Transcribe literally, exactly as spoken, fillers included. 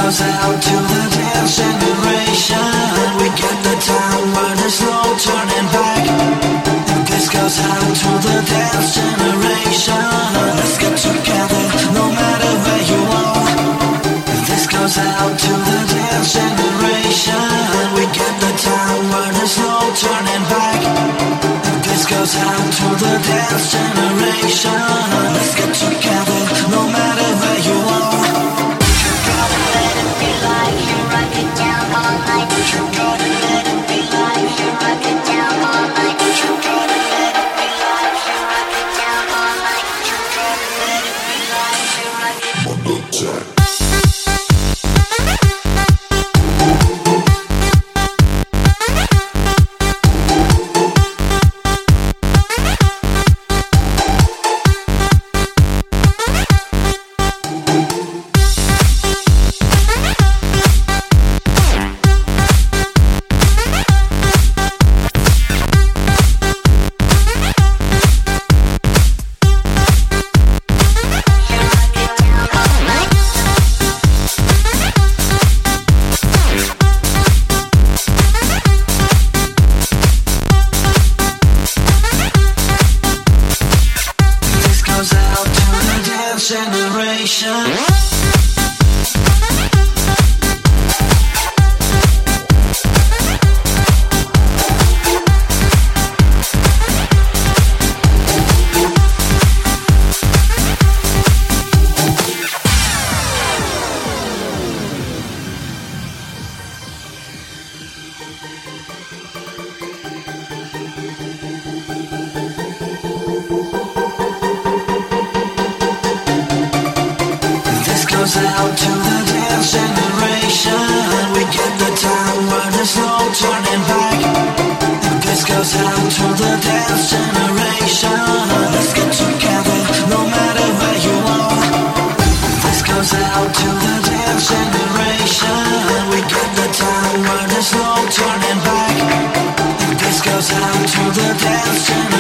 goes out to the dance generation. We get the time where there's no turning back. This goes out to the dance generation. Let's get together, no matter where you are. This goes out to the dance generation. We get the time where there's no turning back. This goes out to the dance generation. Let's get together, no matter where you are. You gotta let it be like you rock it down all night. You gotta let it be like you rock it down all night. You gotta let it be like you rock it down all night. You gotta let it be like you rock it. Mondo Jack. Out to the dance generation. We get the time where there's no turning back. This goes out to the dance generation. Let's get together, no matter where you are. This goes out to the dance generation. We get the time where there's no turning back. This goes out to the dance generation.